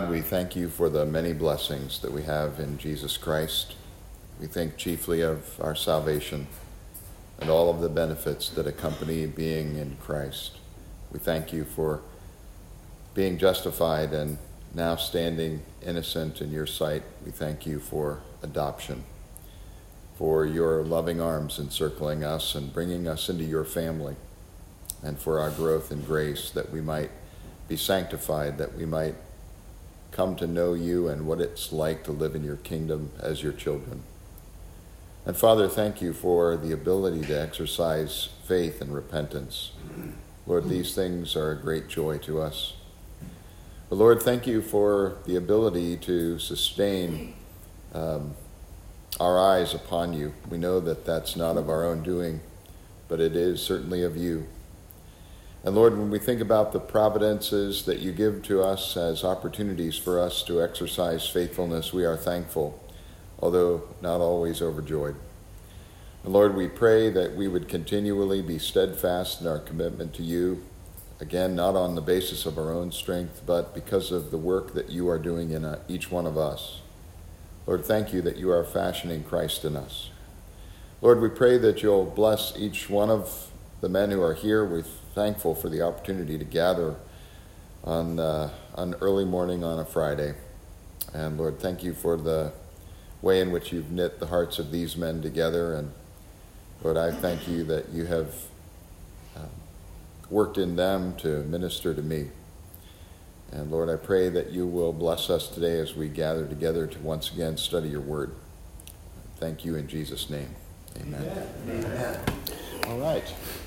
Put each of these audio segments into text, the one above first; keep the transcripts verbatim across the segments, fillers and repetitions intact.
God, we thank you for the many blessings that we have in Jesus Christ. We think chiefly of our salvation and all of the benefits that accompany being in Christ. We thank you for being justified and now standing innocent in your sight. We thank you for adoption, for your loving arms encircling us and bringing us into your family, and for our growth in grace, that we might be sanctified, that we might come to know you and what it's like to live in your kingdom as your children. And Father, thank you for the ability to exercise faith and repentance. Lord, these things are a great joy to us. But Lord, thank you for the ability to sustain um, our eyes upon you. We know that that's not of our own doing, but it is certainly of you. And Lord, when we think about the providences that you give to us as opportunities for us to exercise faithfulness, we are thankful, although not always overjoyed. And Lord, we pray that we would continually be steadfast in our commitment to you, again, not on the basis of our own strength, but because of the work that you are doing in each one of us. Lord, thank you that you are fashioning Christ in us. Lord, we pray that you'll bless each one of the men who are here. We're thankful for the opportunity to gather on uh, on early morning on a Friday. And Lord, thank you for the way in which you've knit the hearts of these men together. And Lord, I thank you that you have um, worked in them to minister to me. And Lord, I pray that you will bless us today as we gather together to once again study your word. Thank you in Jesus' name. Amen. Amen. Amen. All right.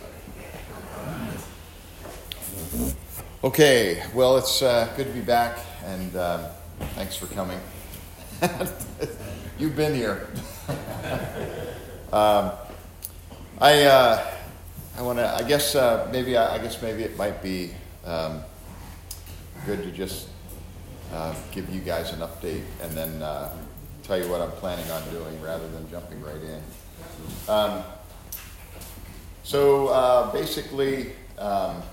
Okay, well, it's uh, good to be back, and um, thanks for coming. You've been here. um, I uh, I want to. I guess uh, maybe I, I guess maybe it might be um, good to just uh, give you guys an update and then uh, tell you what I'm planning on doing rather than jumping right in. Um, so uh, basically. Um,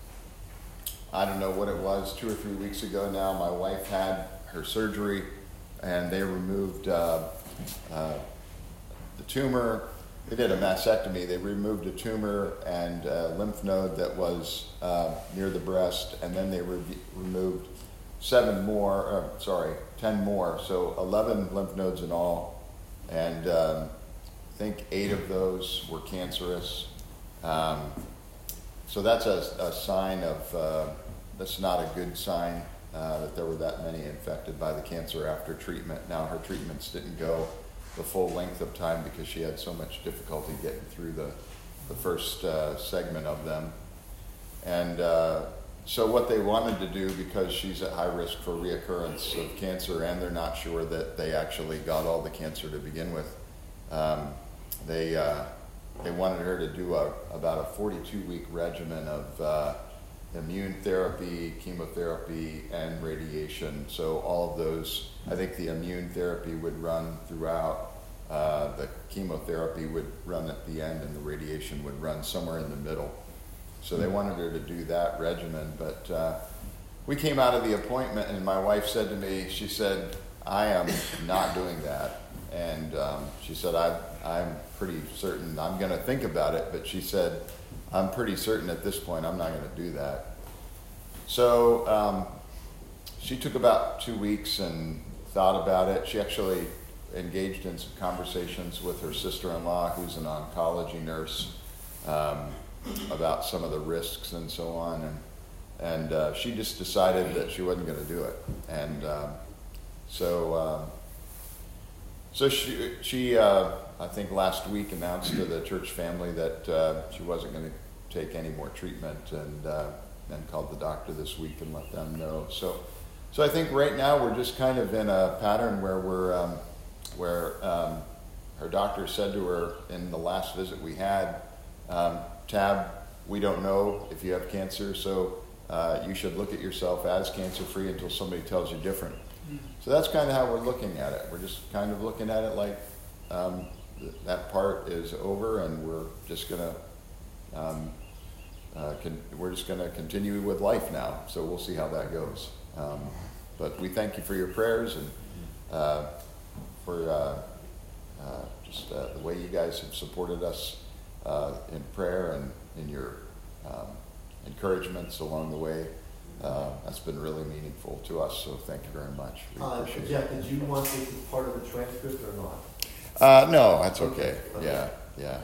I don't know what it was, two or three weeks ago now, my wife had her surgery, and they removed uh, uh, the tumor. They did a mastectomy. They removed a tumor and a lymph node that was uh, near the breast, and then they re- removed seven more, uh, sorry, ten more, so eleven lymph nodes in all, and um, I think eight of those were cancerous. Um, So that's a, a sign of, uh, that's not a good sign uh, that there were that many infected by the cancer after treatment. Now, her treatments didn't go the full length of time because she had so much difficulty getting through the, the first uh, segment of them. And uh, so what they wanted to do, because she's at high risk for reoccurrence of cancer and they're not sure that they actually got all the cancer to begin with, um, they... Uh, They wanted her to do a, about a forty-two week regimen of uh, immune therapy, chemotherapy, and radiation. So all of those, I think the immune therapy would run throughout, uh, the chemotherapy would run at the end, and the radiation would run somewhere in the middle. So they wanted her to do that regimen. But uh, we came out of the appointment, and my wife said to me, she said, I am not doing that. And um, she said, I, I'm pretty certain I'm going to think about it, but she said, I'm pretty certain at this point I'm not going to do that. So um, she took about two weeks and thought about it. She actually engaged in some conversations with her sister-in-law, who's an oncology nurse, um, about some of the risks and so on. And, and uh, she just decided that she wasn't going to do it. And um, so... Uh, So she, she uh, I think last week announced to the church family that uh, she wasn't going to take any more treatment, and uh, then called the doctor this week and let them know. So, so I think right now we're just kind of in a pattern where we're, um, where um, her doctor said to her in the last visit we had, um, Tab, we don't know if you have cancer, so uh, you should look at yourself as cancer-free until somebody tells you different. So that's kind of how we're looking at it. We're just kind of looking at it like um, th- that part is over, and we're just gonna um, uh, con- we're just gonna continue with life now. So we'll see how that goes. Um, But we thank you for your prayers and uh, for uh, uh, just uh, the way you guys have supported us uh, in prayer and in your um, encouragements along the way. Uh, that's been really meaningful to us, so thank you very much. We uh, appreciate Jeff, it. did you want this as part of the transcript or not? Uh, no, that's okay. Okay. Yeah, yeah.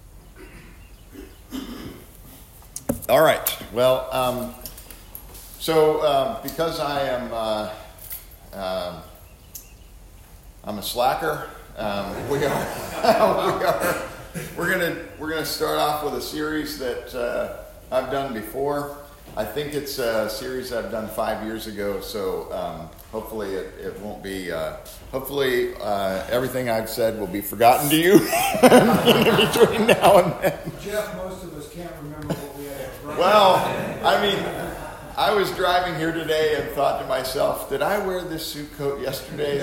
All right. Well, um, so uh, because I am, uh, um, I'm a slacker. Um, we are. we are. We're gonna we're gonna start off with a series that uh, I've done before. I think it's a series I've done five years ago. So um, hopefully it, it won't be. Uh, hopefully uh, everything I've said will be forgotten to you between now and then. Jeff, most of us can't remember what we had. Right? Well, I mean, I was driving here today and thought to myself, did I wear this suit coat yesterday?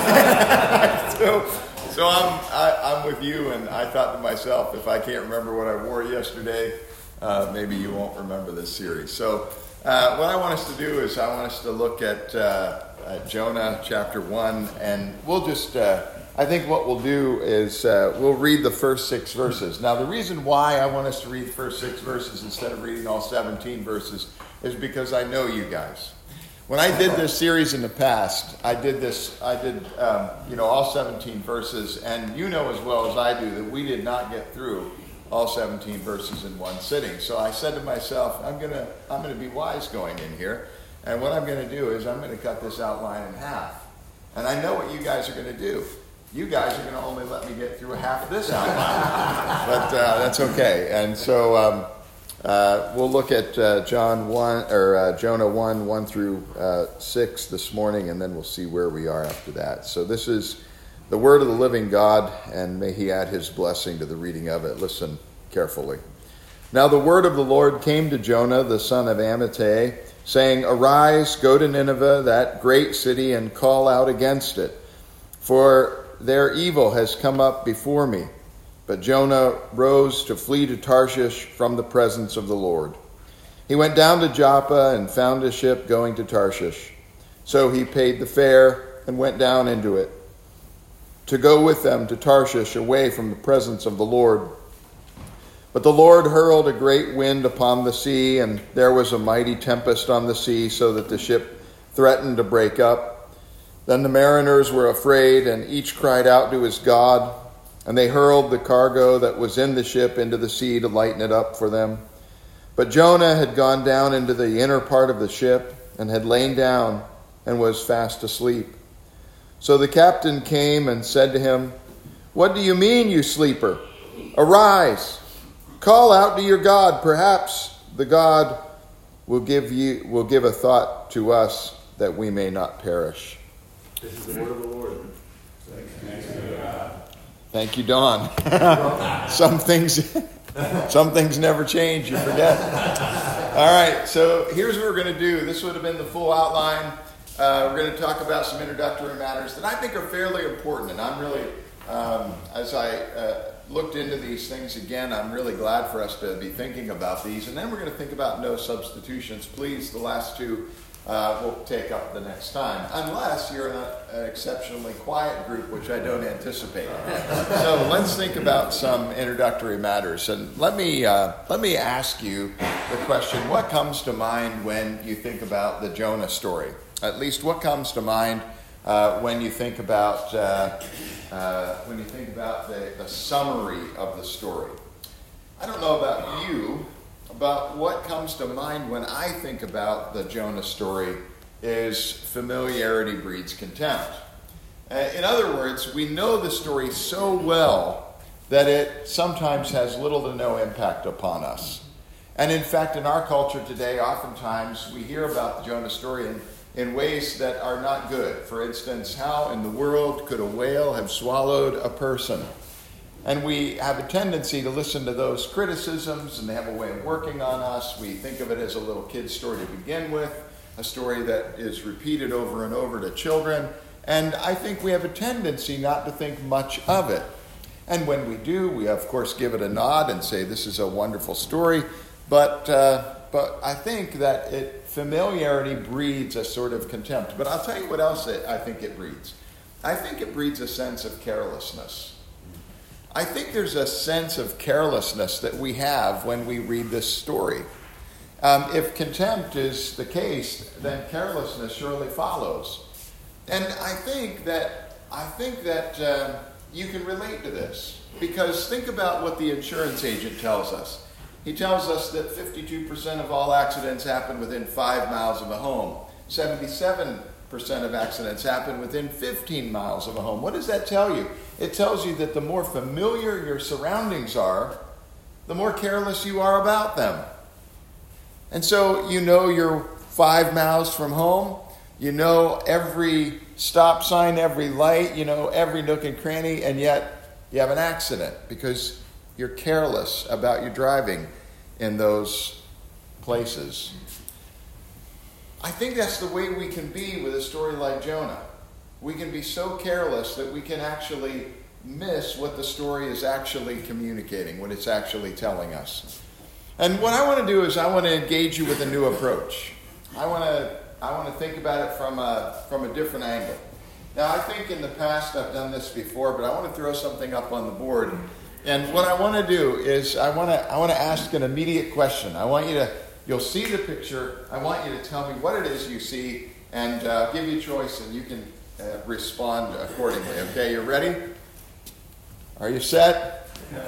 so, so I'm I, I'm with you, and I thought to myself, if I can't remember what I wore yesterday, uh, maybe you won't remember this series. So, uh, what I want us to do is I want us to look at, uh, at Jonah chapter one, and we'll just. Uh, I think what we'll do is uh, we'll read the first six verses. Now, the reason why I want us to read the first six verses instead of reading all seventeen verses is because I know you guys. When I did this series in the past, I did this, I did, um, you know, all seventeen verses, and you know as well as I do that we did not get through all seventeen verses in one sitting. So I said to myself, I'm gonna, I'm gonna be wise going in here, and what I'm gonna do is I'm gonna cut this outline in half. And I know what you guys are gonna do. You guys are going to only let me get through half of this outline, but uh, that's okay. And so um, uh, we'll look at uh, John one or uh, Jonah one one through uh, six this morning, and then we'll see where we are after that. So this is the word of the living God, and may He add His blessing to the reading of it. Listen carefully. Now the word of the Lord came to Jonah, the son of Amittai, saying, "Arise, go to Nineveh, that great city, and call out against it, for their evil has come up before me." But Jonah rose to flee to Tarshish from the presence of the Lord. He went down to Joppa and found a ship going to Tarshish. So he paid the fare and went down into it to go with them to Tarshish, away from the presence of the Lord. But the Lord hurled a great wind upon the sea, and there was a mighty tempest on the sea, so that the ship threatened to break up. Then the mariners were afraid, and each cried out to his God, and they hurled the cargo that was in the ship into the sea to lighten it up for them. But Jonah had gone down into the inner part of the ship, and had lain down, and was fast asleep. So the captain came and said to him, "What do you mean, you sleeper? Arise, call out to your God. Perhaps the God will give you will give a thought to us, that we may not perish." This is the word of the Lord. Thank you, Don. some things, some things never change. You forget. All right. So here's what we're going to do. This would have been the full outline. Uh, we're going to talk about some introductory matters that I think are fairly important, and I'm really, um, as I uh, looked into these things again, I'm really glad for us to be thinking about these. And then we're going to think about no substitutions. Please, the last two. Uh, we'll take up the next time, unless you're in a, an exceptionally quiet group, which I don't anticipate. So let's think about some introductory matters, and let me uh, let me ask you the question: what comes to mind when you think about the Jonah story? At least, what comes to mind uh, when you think about uh, uh, when you think about the, the summary of the story? I don't know about you. But what comes to mind when I think about the Jonah story is familiarity breeds contempt. Uh, in other words, we know the story so well that it sometimes has little to no impact upon us. And in fact, in our culture today, oftentimes we hear about the Jonah story in, in ways that are not good. For instance, how in the world could a whale have swallowed a person? And we have a tendency to listen to those criticisms, and they have a way of working on us. We think of it as a little kid's story to begin with, a story that is repeated over and over to children. And I think we have a tendency not to think much of it. And when we do, we of course give it a nod and say this is a wonderful story. But uh, but I think that it familiarity breeds a sort of contempt. But I'll tell you what else it, I think it breeds. I think it breeds a sense of carelessness. I think there's a sense of carelessness that we have when we read this story. Um, if contempt is the case, then carelessness surely follows. And I think that I think that uh, you can relate to this, because think about what the insurance agent tells us. He tells us that fifty-two percent of all accidents happen within five miles of a home. seventy-seven percent of accidents happen within fifteen miles of a home. What does that tell you? It tells you that the more familiar your surroundings are, the more careless you are about them. And so you know you're five miles from home. You know every stop sign, every light, you know every nook and cranny, and yet you have an accident because you're careless about your driving in those places. I think that's the way we can be with a story like Jonah. We can be so careless that we can actually miss what the story is actually communicating, what it's actually telling us. And what I want to do is I want to engage you with a new approach. I want to I want to think about it from a from a different angle. Now, I think in the past I've done this before, but I want to throw something up on the board. And what I want to do is I want to I want to ask an immediate question. I want you to You'll see the picture. I want you to tell me what it is you see and uh, give you a choice, and you can uh, respond accordingly. Okay, you ready? Are you set?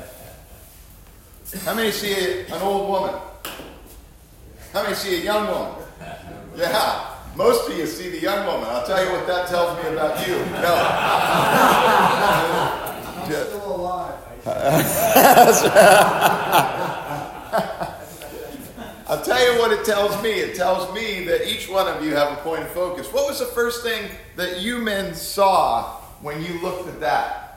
How many see a, an old woman? How many see a young woman? Yeah, most of you see the young woman. I'll tell you what that tells me about you. No. I'm still alive. I'll tell you what it tells me. It tells me that each one of you have a point of focus. What was the first thing that you men saw when you looked at that?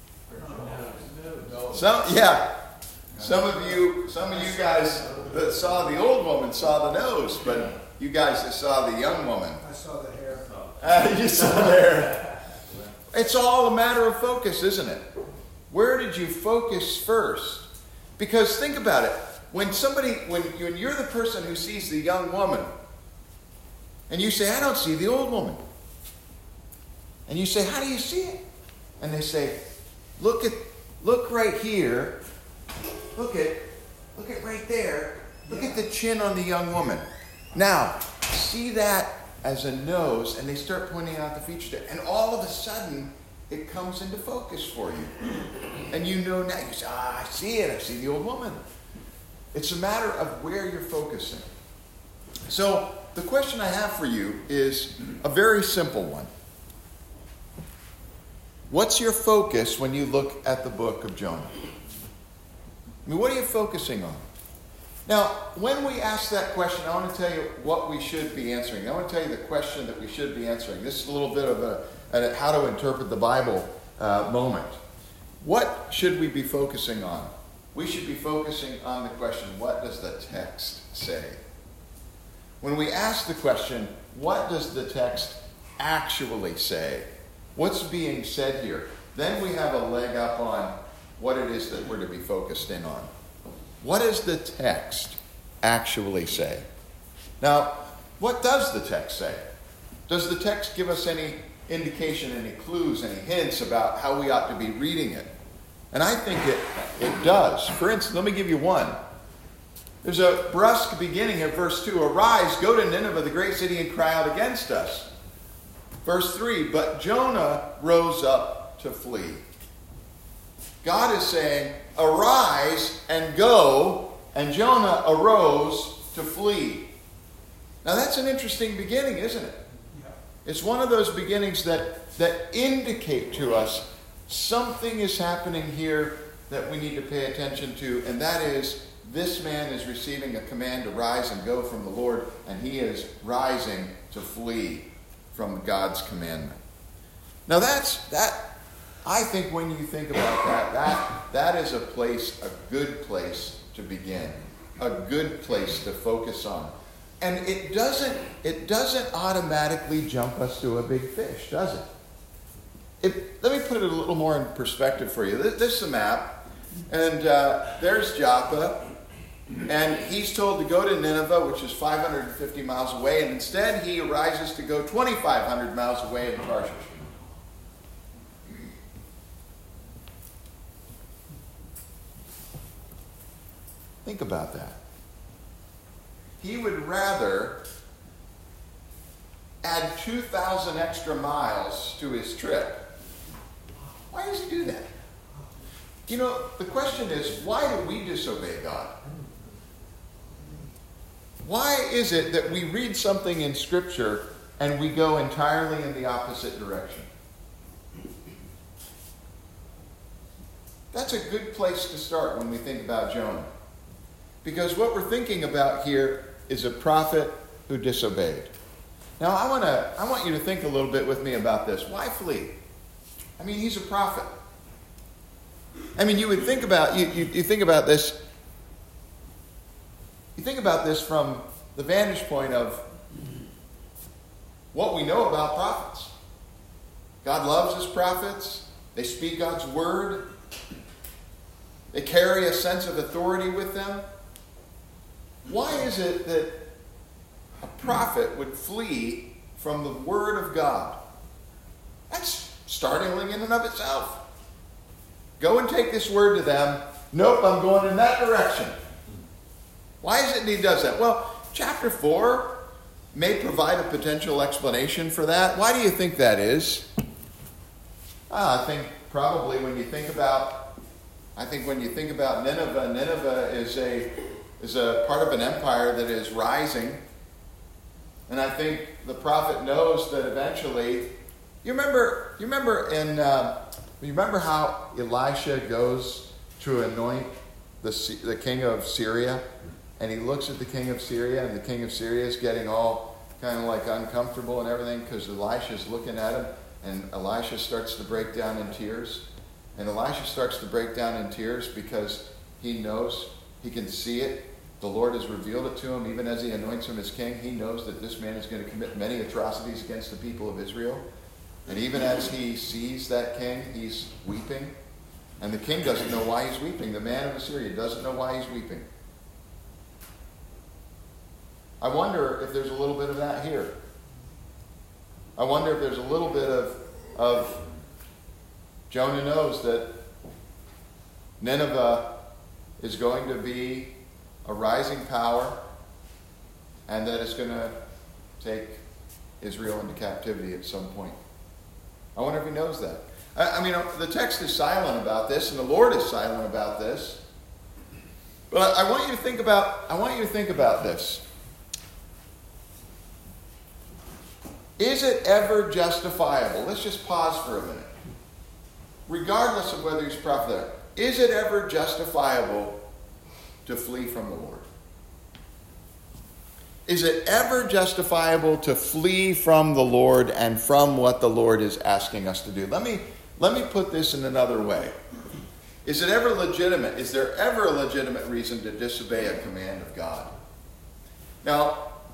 Some, yeah. Some of you, some of you guys that saw the old woman saw the nose, but you guys that saw the young woman. I saw the hair. Uh, you saw the hair. It's all a matter of focus, isn't it? Where did you focus first? Because think about it. When somebody, when, when you're the person who sees the young woman, and you say, I don't see the old woman. And you say, how do you see it? And they say, look at, look right here. Look at, look at right there. Look at the chin on the young woman. Now, see that as a nose, and they start pointing out the features there. And all of a sudden, it comes into focus for you. And you know now, you say, ah, I see it. I see the old woman. It's a matter of where you're focusing. So the question I have for you is a very simple one. What's your focus when you look at the book of Jonah? I mean, what are you focusing on? Now, when we ask that question, I want to tell you what we should be answering. I want to tell you the question that we should be answering. This is a little bit of a, a how to interpret the Bible uh, moment. What should we be focusing on? We should be focusing on the question, what does the text say? When we ask the question, what does the text actually say? What's being said here? Then we have a leg up on what it is that we're to be focused in on. What does the text actually say? Now, what does the text say? Does the text give us any indication, any clues, any hints about how we ought to be reading it? And I think it, it does. For instance, let me give you one. There's a brusque beginning of verse two. Arise, go to Nineveh, the great city, and cry out against us. Verse three, but Jonah rose up to flee. God is saying, arise and go, and Jonah arose to flee. Now that's an interesting beginning, isn't it? Yeah. It's one of those beginnings that, that indicate to us something is happening here that we need to pay attention to, and that is this man is receiving a command to rise and go from the Lord, and he is rising to flee from God's commandment. Now that's, that, I think when you think about that, that, that is a place, a good place to begin, a good place to focus on. And it doesn't, it doesn't automatically jump us to a big fish, does it? It, let me put it a little more in perspective for you. This, this is a map, and uh, there's Joppa, And he's told to go to Nineveh, which is five hundred fifty miles away, and instead he arises to go twenty-five hundred miles away in Tarshish. Think about that. He would rather add two thousand extra miles to his trip. Why does he do that? You know, the question is, why do we disobey God? Why is it that we read something in Scripture and we go entirely in the opposite direction? That's a good place to start when we think about Jonah. Because what we're thinking about here is a prophet who disobeyed. Now, I want to I want you to think a little bit with me about this. Why flee? I mean, he's a prophet. I mean, you would think about you, you, you think about this. You think about this from the vantage point of what we know about prophets. God loves his prophets. They speak God's word. They carry a sense of authority with them. Why is it that a prophet would flee from the word of God? That's startling in and of itself. Go and take this word to them. Nope, I'm going in that direction. Why is it that he does that? Well, chapter four may provide a potential explanation for that. Why do you think that is? Ah, I think probably when you think about, I think when you think about Nineveh, Nineveh is a is a part of an empire that is rising. And I think the prophet knows that eventually, you remember, you remember in, uh, you remember how Elisha goes to anoint the the king of Syria, and he looks at the king of Syria, and the king of Syria is getting all kind of like uncomfortable and everything because Elisha's looking at him, and Elisha starts to break down in tears, and Elisha starts to break down in tears because he knows, he can see it. The Lord has revealed it to him, even as he anoints him as king. He knows that this man is going to commit many atrocities against the people of Israel. And even as he sees that king, he's weeping. And the king doesn't know why he's weeping. The man of Assyria doesn't know why he's weeping. I wonder if there's a little bit of that here. I wonder if there's a little bit of, of Jonah knows that Nineveh is going to be a rising power, and that it's going to take Israel into captivity at some point. I wonder if he knows that. I, I mean, the text is silent about this, and the Lord is silent about this. But I, I want you to think about. I want you to think about this. Is it ever justifiable? Let's just pause for a minute. Regardless of whether he's a prophet or not, is it ever justifiable to flee from the Lord? Is it ever justifiable to flee from the Lord and from what the Lord is asking us to do? Let me, let me put this in another way. Is it ever legitimate? Is there ever a legitimate reason to disobey a command of God? Now,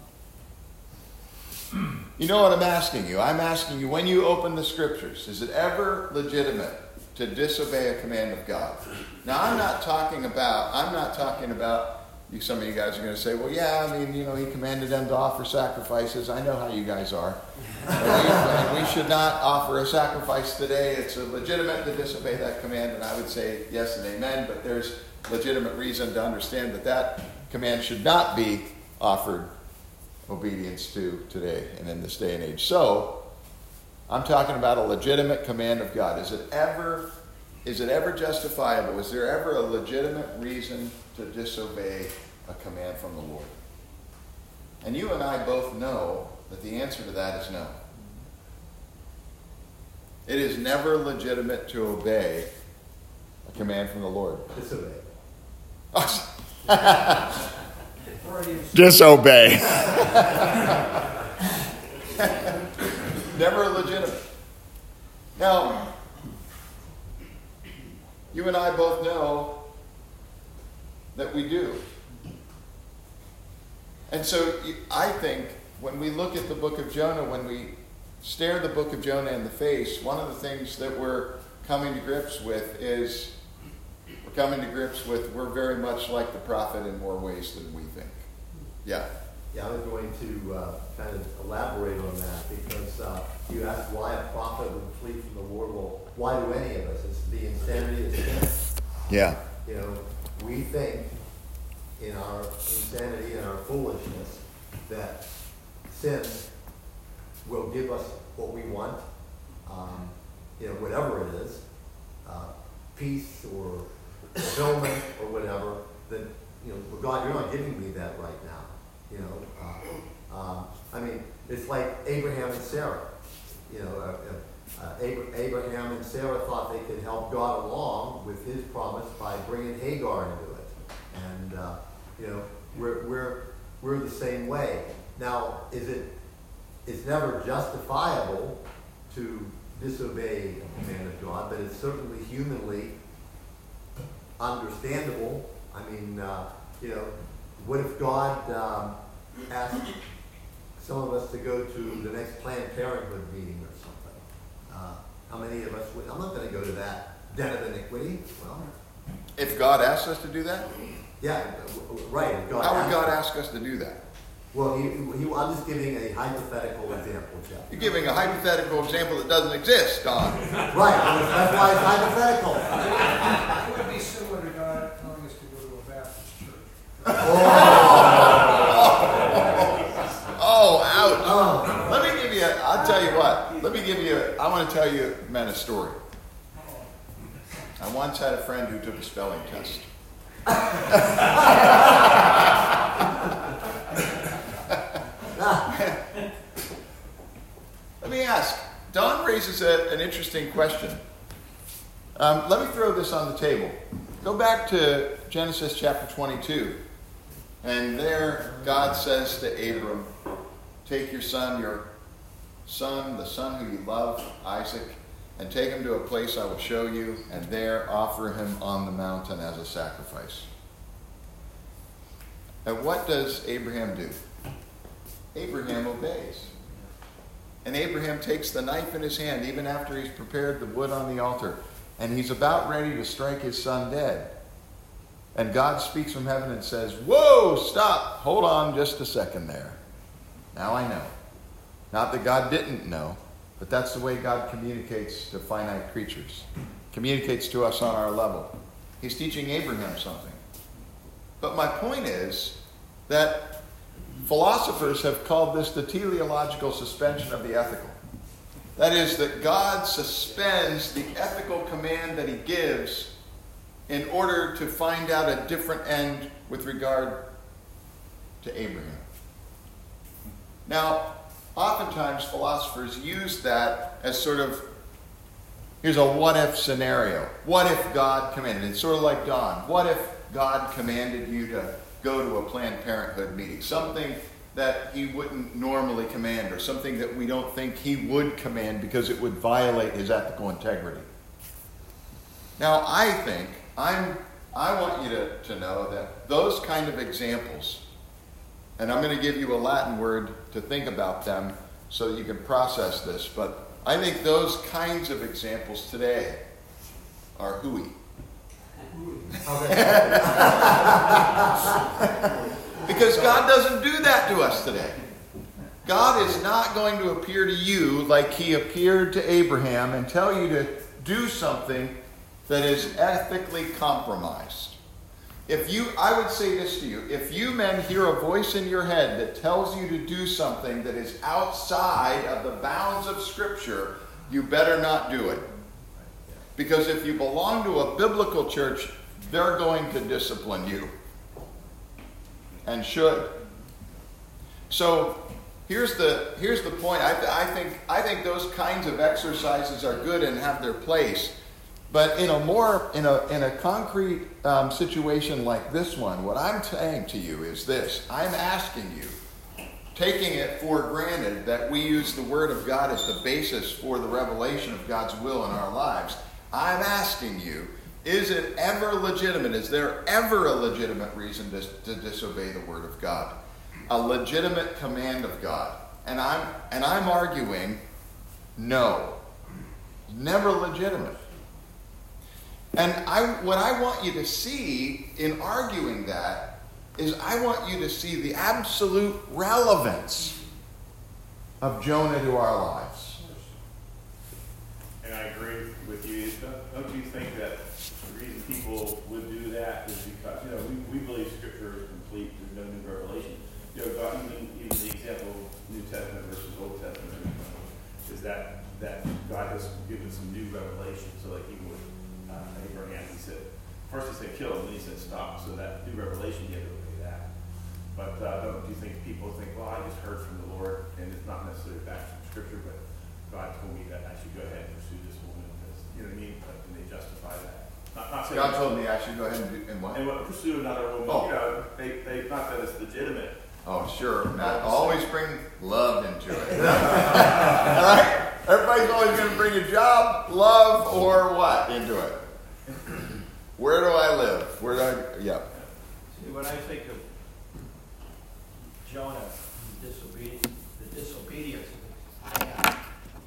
you know what I'm asking you? I'm asking you, when you open the Scriptures, is it ever legitimate to disobey a command of God? Now, I'm not talking about, I'm not talking about, you, some of you guys are going to say, well, yeah, I mean, you know, he commanded them to offer sacrifices. I know how you guys are. we, we should not offer a sacrifice today. It's legitimate to disobey that command, and I would say yes and amen, but there's legitimate reason to understand that that command should not be offered obedience to today and in this day and age. So, I'm talking about a legitimate command of God. Is it ever, is it ever justifiable? Is there ever a legitimate reason to disobey a command from the Lord? And you and I both know that the answer to that is no. It is never legitimate to obey a command from the Lord. Disobey. Disobey. Never legitimate. Now, you and I both know that we do. And so I think when we look at the book of Jonah, when we stare the book of Jonah in the face, one of the things that we're coming to grips with is we're coming to grips with we're very much like the prophet in more ways than we think. Yeah. Yeah, I was going to uh, kind of elaborate on that because uh, you asked why a prophet would flee from the Lord. Well, why do any of us? It's the insanity of sin. Yeah. You know, we think in our insanity and our foolishness that sin will give us what we want, um, you know, whatever it is, uh, peace or fulfillment or whatever, then, you know, well, God, you're not giving me that right now. You know, uh, um, I mean, it's like Abraham and Sarah. You know, uh, uh, Ab- Abraham and Sarah thought they could help God along with his promise by bringing Hagar into it. And, uh, you know, we're, we're, we're the same way. Now, is it, it's never justifiable to disobey a command of God, but it's certainly humanly understandable. I mean, uh, you know, what if God um, asked some of us to go to the next Planned Parenthood meeting or something? Uh, how many of us would? I'm not going to go to that den of iniquity. Well, If God asks us to do that, yeah, w- w- right. if God how would asked God us- ask us to do that? Well, he, he, I'm just giving a hypothetical example, Jeff. You're giving a hypothetical example that doesn't exist, Don. Right, that's why it's hypothetical. It would be similar to God telling us to go to a Baptist church. Oh, ouch. Oh. Let me give you, a, I'll tell you what. Let me give you, a, I want to tell you, man, a story. I once had a friend who took a spelling test. Let me ask. Don raises a, an interesting question. Um, let me throw this on the table. Go back to Genesis chapter twenty-two. And there God says to Abram, take your son, your son, the son who you love, Isaac, and take him to a place I will show you, and there offer him on the mountain as a sacrifice. And what does Abraham do? Abraham obeys. And Abraham takes the knife in his hand, even after he's prepared the wood on the altar, and he's about ready to strike his son dead. And God speaks from heaven and says, whoa, stop, hold on just a second there. Now I know. Not that God didn't know, but that's the way God communicates to finite creatures. Communicates to us on our level. He's teaching Abraham something. But my point is that philosophers have called this the teleological suspension of the ethical. That is, that God suspends the ethical command that he gives in order to find out a different end with regard to Abraham. Now, oftentimes philosophers use that as sort of, here's a what-if scenario. What if God commanded? It's sort of like Don. What if God commanded you to go to a Planned Parenthood meeting? Something that he wouldn't normally command, or something that we don't think he would command because it would violate his ethical integrity. Now, I think, I'm, I want you to, to know that those kind of examples, and I'm going to give you a Latin word to think about them so that you can process this, but I think those kinds of examples today are hooey. Because God doesn't do that to us today. God is not going to appear to you like he appeared to Abraham and tell you to do something that is ethically compromised. If you, I would say this to you, if you men hear a voice in your head that tells you to do something that is outside of the bounds of Scripture, you better not do it. Because if you belong to a biblical church, they're going to discipline you. And should. So here's the here's the point. I, th- I think I think those kinds of exercises are good and have their place. But in a more in a in a concrete um, situation like this one, what I'm saying to you is this: I'm asking you, taking it for granted that we use the Word of God as the basis for the revelation of God's will in our lives. I'm asking you, is it ever legitimate? Is there ever a legitimate reason to, to disobey the Word of God? A legitimate command of God? And I'm and I'm arguing, no. Never legitimate. And I, what I want you to see in arguing that is I want you to see the absolute relevance of Jonah to our lives. And I agree with you. Don't, don't you think that the reason people would do that is because, you know, we, we believe Scripture is complete, there's no new revelation. You know, God, even, even the example of New Testament versus Old Testament is that, that God has given some new revelation. So like even with uh, Abraham, he said, first he said kill him, then he said stop. So that new revelation, he had to obey that. But uh, don't you think people think, well, I just heard from the Lord, and it's not necessarily back from Scripture, but God told me that I should go ahead and pursue this woman. Because, you know what I mean? But then they justify that. Not, not saying God told me I should go ahead and do and what? and what, pursue another woman. Oh. You know, they, they not that it's legitimate. Oh, sure. Matt, always bring love into it. All right? Everybody's always going to bring a job, love, or what into it? Where do I live? Where do I... Yeah. See, when I think of Jonah and disobedience, the disobedience of the man,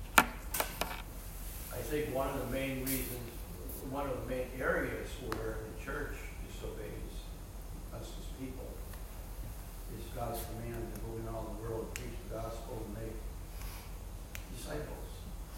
I think one of the main reasons, one of the main areas where the church disobeys us as people is God's command to go in all the world and preach the gospel and make disciples.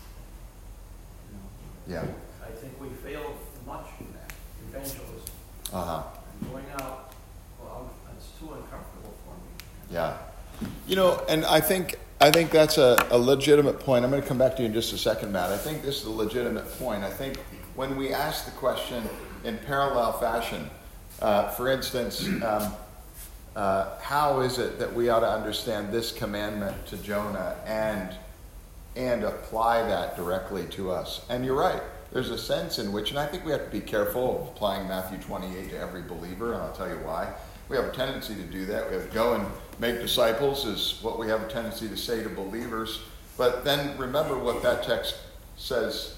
You know, Yeah. I think we fail much in that evangelism. Uh-huh. And going out, well, it's too uncomfortable for me. Yeah. You know, and I think I think that's a, a legitimate point. I'm going to come back to you in just a second, Matt. I think this is a legitimate point. I think when we ask the question in parallel fashion, uh, for instance, um, uh, how is it that we ought to understand this commandment to Jonah and and apply that directly to us? And you're right. There's a sense in which, and I think we have to be careful of applying Matthew twenty-eight to every believer, and I'll tell you why. We have a tendency to do that. We have to go and make disciples is what we have a tendency to say to believers. But then remember what that text says.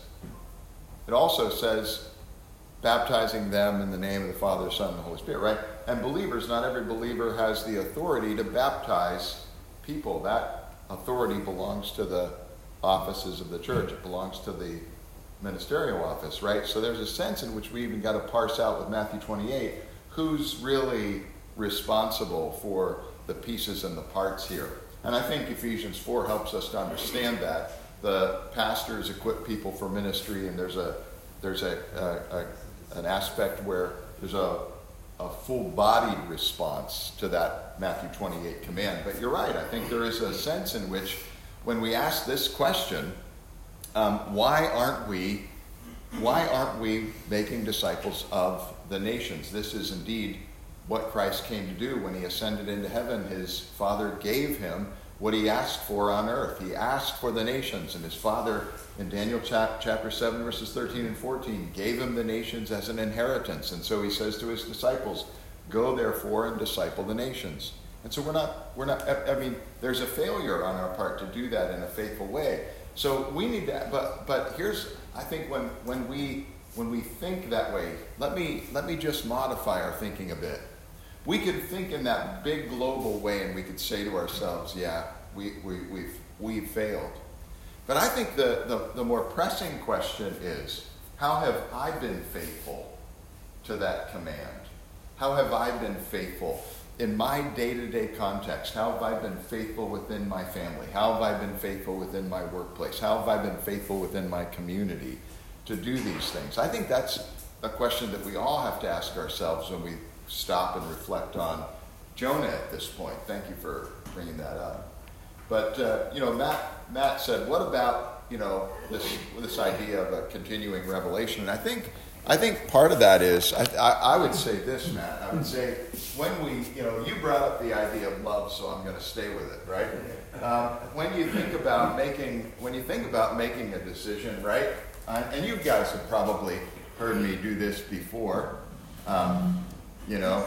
It also says, baptizing them in the name of the Father, Son, and the Holy Spirit, right? And believers, not every believer has the authority to baptize people. That authority belongs to the offices of the church. It belongs to the ministerial office, right? So there's a sense in which we even got to parse out with Matthew twenty-eight who's really responsible for the pieces and the parts here. And I think Ephesians four helps us to understand that. The pastors equip people for ministry, and there's a there's a, a, a an aspect where there's a a full-bodied response to that Matthew twenty-eight command. But you're right. I think there is a sense in which when we ask this question, um, why aren't we why aren't we making disciples of the nations? This is indeed what Christ came to do when he ascended into heaven. His Father gave him what he asked for on earth. He asked for the nations, and his Father, in Daniel chapter seven, verses thirteen and fourteen, gave him the nations as an inheritance. And so he says to his disciples, go therefore and disciple the nations. And so we're not, we're not, I mean, there's a failure on our part to do that in a faithful way. So we need that, but but here's, I think when when we when we think that way, let me let me just modify our thinking a bit. We could think in that big global way, and we could say to ourselves, yeah, we, we, we've, we've failed. But I think the, the, the more pressing question is, how have I been faithful to that command? How have I been faithful in my day-to-day context? How have I been faithful within my family? How have I been faithful within my workplace? How have I been faithful within my community to do these things? I think that's a question that we all have to ask ourselves when we stop and reflect on Jonah at this point. Thank you for bringing that up. But, uh, you know, Matt, Matt said, what about, you know, this this idea of a continuing revelation? And I think I think part of that is, I, I, I would say this, Matt. I would say when we, you know, you brought up the idea of love, so I'm going to stay with it, right? Um, when you think about making, when you think about making a decision, right? Uh, and you guys have probably heard me do this before. Um, You know,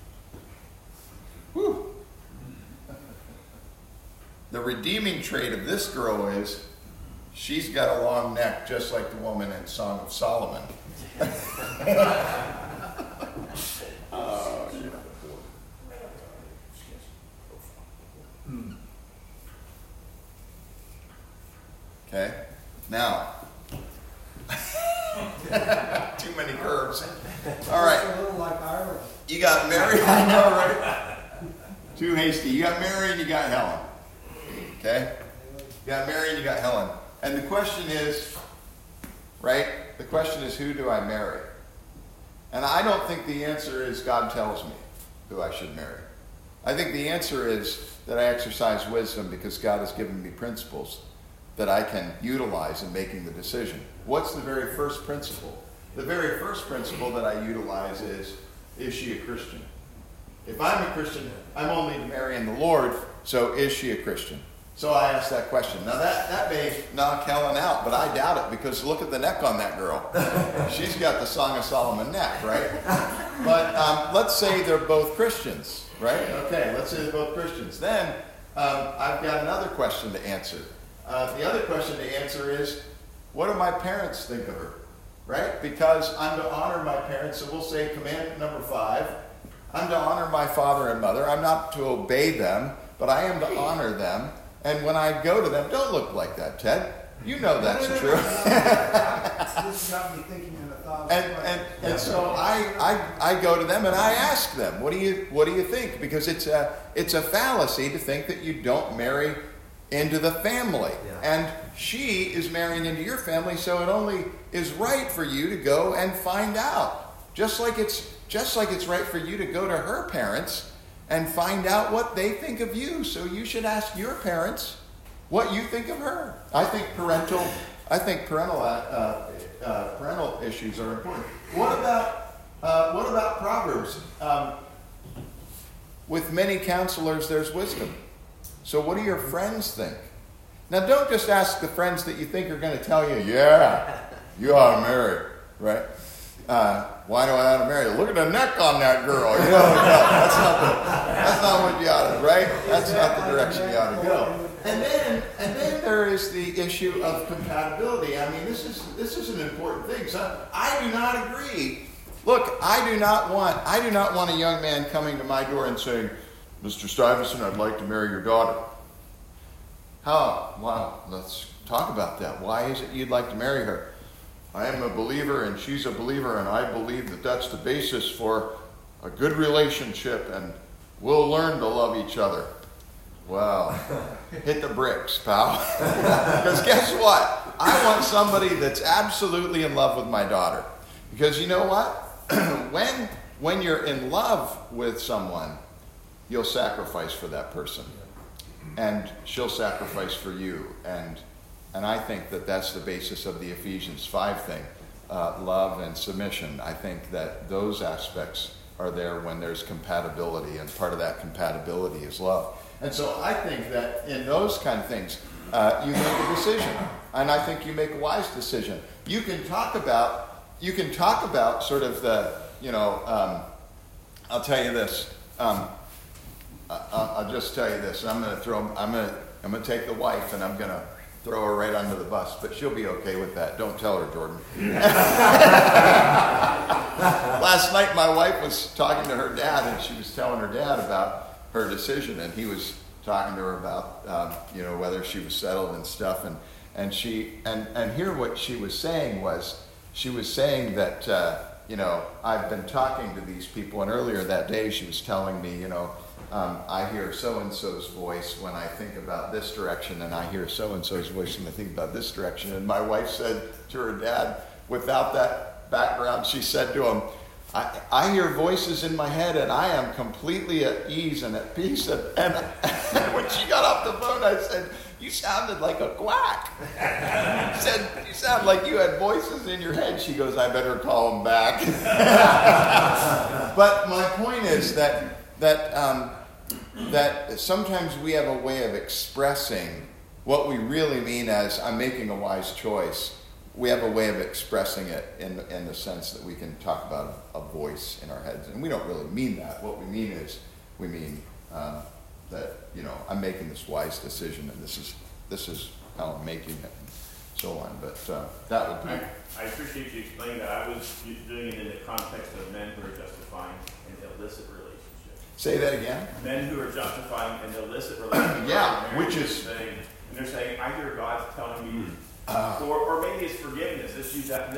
whew. The redeeming trait of this girl is she's got a long neck, just like the woman in Song of Solomon. Oh, yeah. Okay, now, Too many curves. All right. It's a little like Ireland. You got Mary, I know, right? Too hasty. You got Mary and you got Helen. Okay? You got Mary and you got Helen. And the question is, right? The question is, who do I marry? And I don't think the answer is God tells me who I should marry. I think the answer is that I exercise wisdom because God has given me principles that I can utilize in making the decision. What's the very first principle? The very first principle that I utilize is, is she a Christian? If I'm a Christian, I'm only marrying the Lord, so is she a Christian? So I ask that question. Now that, that may knock Helen out, but I doubt it because look at the neck on that girl. She's got the Song of Solomon neck, right? But um, let's say they're both Christians, right? Okay, let's say they're both Christians. Then um, I've got another question to answer. Uh, the other question to answer is, what do my parents think of her? Right? Because I'm to honor my parents, so we'll say commandment number five. I'm to honor my father and mother. I'm not to obey them, but I am to honor them. And when I go to them, don't look like that, Ted. You know that's true. This got me thinking in a thousand and, and, and so I, I, I go to them and I ask them, what do you, what do you think? Because it's a, it's a fallacy to think that you don't marry into the family. Yeah. And she is marrying into your family, so it only is right for you to go and find out. Just like it's just like it's right for you to go to her parents and find out what they think of you. So you should ask your parents what you think of her. I think parental I think parental uh, uh, parental issues are important. What about uh, what about Proverbs? Um, with many counselors there's wisdom. So what do your friends think? Now don't just ask the friends that you think are going to tell you, yeah, you ought to marry, right? Uh, why do I ought to marry? Look at the neck on that girl. You know, no, that's not the, that's not what you ought to, right? That's not the direction you ought to go. And then, and then there is the issue of compatibility. I mean, this is this is an important thing. So I do not agree. Look, I do not want I do not want a young man coming to my door and saying, Mister Stuyvesant, I'd like to marry your daughter. How? Wow, let's talk about that. Why is it you'd like to marry her? I am a believer and she's a believer, and I believe that that's the basis for a good relationship, and we'll learn to love each other. Well, hit the bricks, pal. Because guess what? I want somebody that's absolutely in love with my daughter. Because you know what? when when you're in love with someone, you'll sacrifice for that person. And she'll sacrifice for you. And and I think that that's the basis of the Ephesians five thing. Uh, love and submission. I think that those aspects are there when there's compatibility. And part of that compatibility is love. And so I think that in those kind of things, uh, you make a decision. And I think you make a wise decision. You can talk about, you can talk about sort of the, you know, um, I'll tell you this. Um, I'll just tell you this. I'm going to throw. I'm going to. I'm going to take the wife, and I'm going to throw her right under the bus. But she'll be okay with that. Don't tell her, Jordan. Last night, my wife was talking to her dad, and she was telling her dad about her decision, and he was talking to her about, um, you know, whether she was settled and stuff. And and she and and here what she was saying was, she was saying that, uh, you know, I've been talking to these people, and earlier that day, she was telling me, you know. Um, I hear so-and-so's voice when I think about this direction, and I hear so-and-so's voice when I think about this direction. And my wife said to her dad, without that background, she said to him, I, I hear voices in my head, and I am completely at ease and at peace. And, and when she got off the phone, I said, you sounded like a quack. She said, you sound like you had voices in your head. She goes, I better call them back. But my point is that that um, that sometimes we have a way of expressing what we really mean as I'm making a wise choice. We have a way of expressing it in, in the sense that we can talk about a voice in our heads. And we don't really mean that. What we mean is we mean um, that, you know, I'm making this wise decision, and this is this is how I'm making it, and so on. But uh, that would be... I, I appreciate you explaining that. I was doing it in the context of men who are justifying an illicit relationship. Say that again? Men who are justifying an illicit relationship. Yeah, which is... Saying, and they're saying, I hear God telling me, uh, or, or maybe it's forgiveness. Let's use that. This,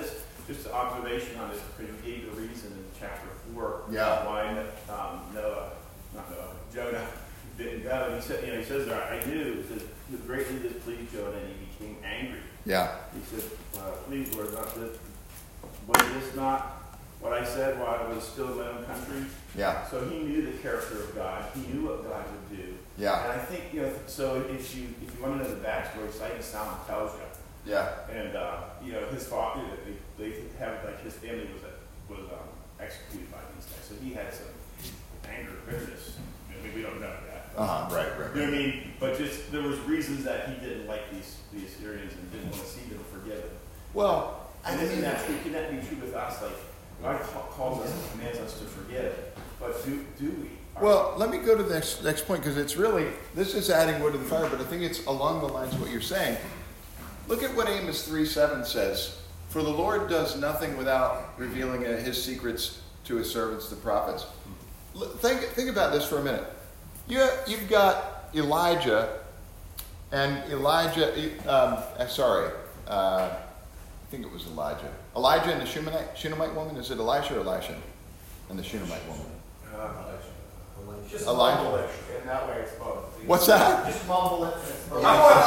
just an observation on this, because you gave the reason in chapter four. Yeah. Why um, Noah, not Noah, Jonah didn't go. And he said, you know, he says there, I knew. He says, it greatly displeased Jonah, and he became angry. Yeah. He said, uh, please, Lord, not this. Was this not what I said while I was still in my own country? Yeah. So he knew the character of God. He knew what God would do. Yeah. And I think, you know, so if you if you want to know the backstory, Sight Solomon tells you. Yeah. And uh, you know, his father, they, they have like his family was was um, executed by these guys, so he had some anger, bitterness. I mean, we don't know that. Uh huh. Right. Right. You know Right. what I mean? But just there was reasons that he didn't like these the Assyrians and didn't want to see them forgiven. Well, I And mean, isn't that true? Can that be true with us? Like God ca- calls us and commands us to forgive, but do do we? Are well, let me go to the next, next point, because it's really, this is adding wood to the fire, but I think it's along the lines of what you're saying. Look at what Amos three seven says. For the Lord does nothing without revealing uh, his secrets to his servants, the prophets. L- Think, think about this for a minute. You, you've got Elijah, and Elijah, um, uh, sorry, uh, I think it was Elijah. Elijah and the Shunammite, Shunammite woman, is it Elisha or Elisha? And the Shunammite woman. uh, Just Elijah. mumble it. In that way, it's both. What's that? Just mumble it. And it's both.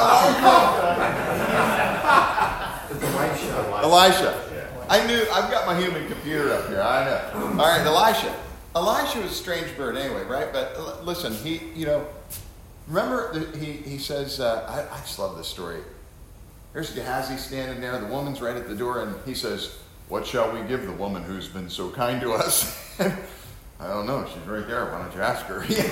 It's Elisha. Elisha. I knew, I've got my human computer up here, I know. All right, Elisha. Elisha was a strange bird anyway, right? But l- listen, he, you know, remember that he, he says, uh, I, I just love this story. Here's Gehazi standing there, the woman's right at the door, and he says, what shall we give the woman who's been so kind to us? I don't know, she's right there, why don't you ask her? You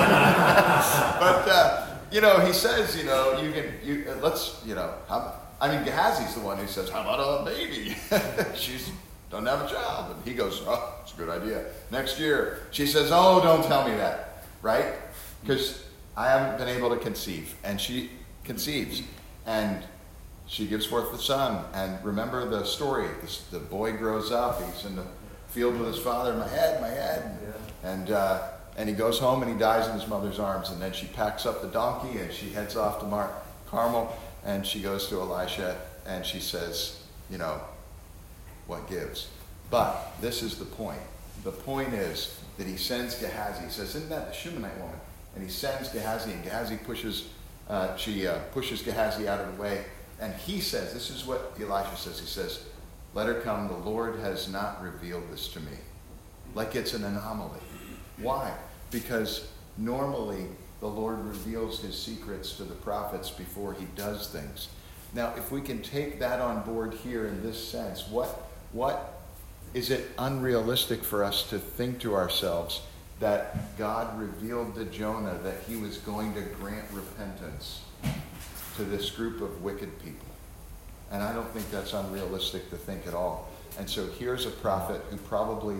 know? But, uh, you know, he says, you know, you can, you uh, let's, you know, how about, I mean, Gehazi's the one who says, how about a baby? She's doesn't have a job. And he goes, oh, it's a good idea. Next year, she says, oh, don't tell me that, right? Because I haven't been able to conceive. And she conceives. And she gives forth the son. And remember the story. This, the boy grows up. He's in the field with his father. My head, my head. Yeah. And uh, and he goes home and he dies in his mother's arms. And then she packs up the donkey and she heads off to Mar- Carmel. And she goes to Elisha and she says, you know, what gives? But this is the point. The point is that he sends Gehazi. He says, isn't that the Shunammite woman? And he sends Gehazi, and Gehazi pushes, uh, she uh, pushes Gehazi out of the way. And he says, this is what Elisha says. He says, let her come. The Lord has not revealed this to me. Like it's an anomaly. Why? Because normally the Lord reveals his secrets to the prophets before he does things. Now, if we can take that on board here in this sense, what, what is it unrealistic for us to think to ourselves that God revealed to Jonah that he was going to grant repentance to this group of wicked people? And I don't think that's unrealistic to think at all. And so here's a prophet who probably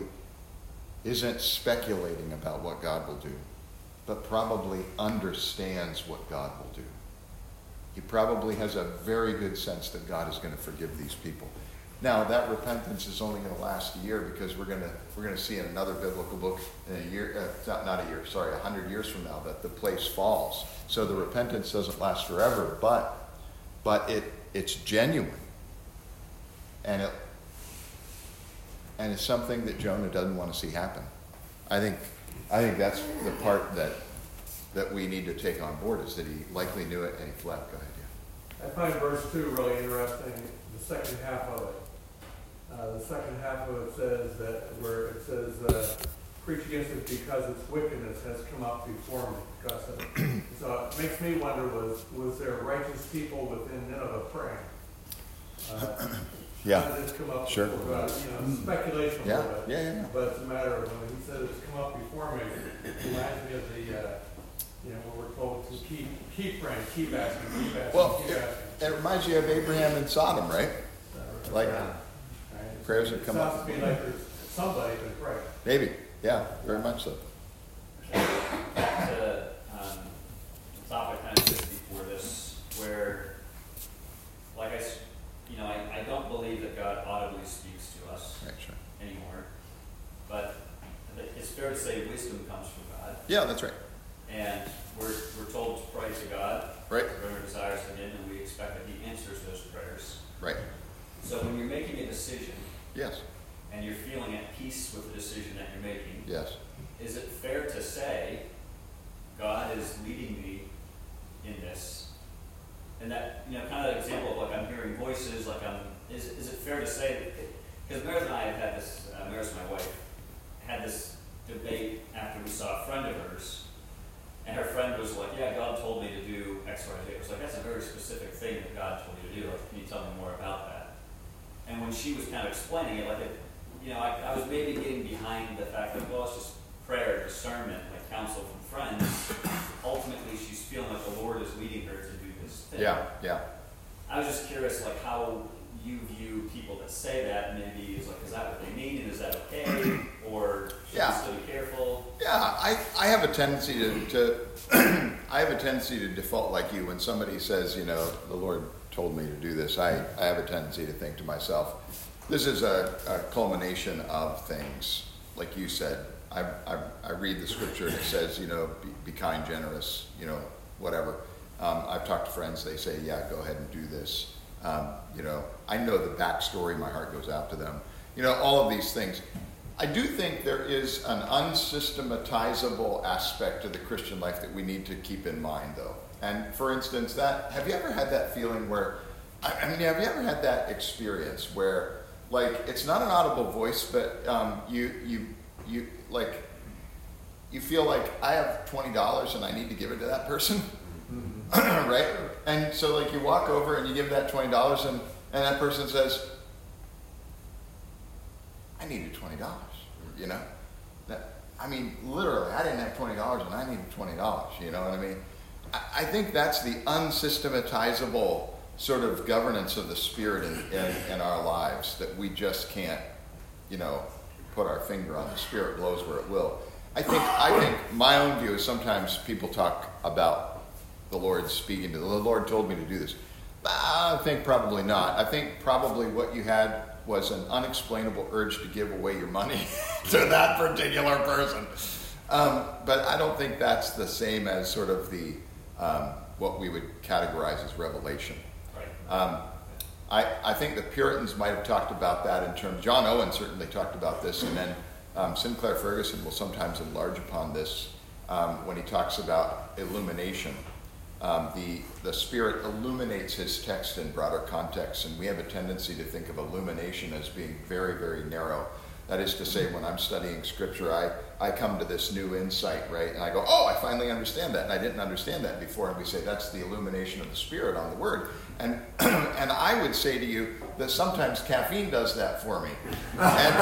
isn't speculating about what God will do, but probably understands what God will do. He probably has a very good sense that God is going to forgive these people. Now, that repentance is only going to last a year because we're going to we're going to see in another biblical book in a year, uh, not, not a year, sorry, a hundred years from now that the place falls. So the repentance doesn't last forever, but but it it's genuine, and it and it's something that Jonah doesn't want to see happen. I think I think that's the part that that we need to take on board, is that he likely knew it and he fled. Go ahead, yeah. I find verse two really interesting, the second half of it. Uh, the second half of it says that, where it says, uh, preach against it because its wickedness has come up before me. Because of it. So it makes me wonder, was was there righteous people within Nineveh praying? Uh, Yeah. How did this come up Sure. before God? You know, speculation a Yeah, little bit. yeah, yeah, yeah. But it's a matter of when he said it's come up before me, it reminds me of the, uh, you know, where we're told to keep, keep praying, keep asking, keep asking, Well, keep it, asking. it reminds you of Abraham and Sodom, right? Uh, Like right. prayers have come It up. sounds to me like there's somebody that pray. Maybe, yeah, very much so. Back to um, the topic kind of just before this, where, like I, s- you know, I, I don't believe that God audibly speaks to us Right, sure. anymore, but it's fair to say wisdom comes from God, Yeah, that's right. and we're, we're told to pray to God, Right, bring our desires to Him, and we expect that He answers those prayers. right. So when you're making a decision, Yes. and you're feeling at peace with the decision that you're making, Yes. is it fair to say, God is leading me in this? And that, you know, kind of example of like I'm hearing voices, like I'm, is, is it fair to say, because Meredith and I have had this, uh, Meredith, my wife, had this debate after we saw a friend of hers, and her friend was like, yeah, God told me to do X, Y, Z. It was like, that's a very specific thing that God told you to do. Like, can you tell me more about that? And when she was kind of explaining it, like, it, you know, I, I was maybe getting behind the fact that, well, it's just prayer, discernment, like counsel from friends. Ultimately, she's feeling like the Lord is leading her to do this thing. Yeah, yeah. I was just curious, like, how you view people that say that. Maybe is like, is that what they mean, and is that okay, or should Yeah. we still be careful? Yeah, I, I have a tendency to, to I have a tendency to default like you. When somebody says, you know, the Lord told me to do this, I, I have a tendency to think to myself, this is a, a culmination of things. Like you said, I, I, I read the scripture and it says, you know, be, be kind, generous, you know, whatever. Um, I've talked to friends, they say, yeah, go ahead and do this. Um, you know, I know the backstory, my heart goes out to them. You know, all of these things. I do think there is an unsystematizable aspect to the Christian life that we need to keep in mind, though. And for instance, that have you ever had that feeling where, I mean, have you ever had that experience where, like, it's not an audible voice, but um, you, you, you, like, you feel like I have twenty dollars and I need to give it to that person, right? And so, like, you walk over and you give that twenty dollars, and, and that person says, I needed twenty dollars, you know? That, I mean, literally, I didn't have twenty dollars and I needed twenty dollars, you know what I mean? I, I think that's the unsystematizable sort of governance of the Spirit in, in, in our lives, that we just can't, you know, put our finger on. The Spirit blows where it will. I think, I think my own view is sometimes people talk about the Lord speaking to them. The Lord told me to do this. I think probably not. I think probably what you had was an unexplainable urge to give away your money to that particular person. Um, but I don't think that's the same as sort of the um, what we would categorize as revelation. Right. Um, I, I think the Puritans might have talked about that in terms. John Owen certainly talked about this, and then um, Sinclair Ferguson will sometimes enlarge upon this um, when he talks about illumination. Um, the, the Spirit illuminates his text in broader contexts, and we have a tendency to think of illumination as being very, very narrow. That is to say, when I'm studying Scripture, I, I come to this new insight, right? And I go, oh, I finally understand that, and I didn't understand that before. And we say, that's the illumination of the Spirit on the Word. And and I would say to you that sometimes caffeine does that for me. And,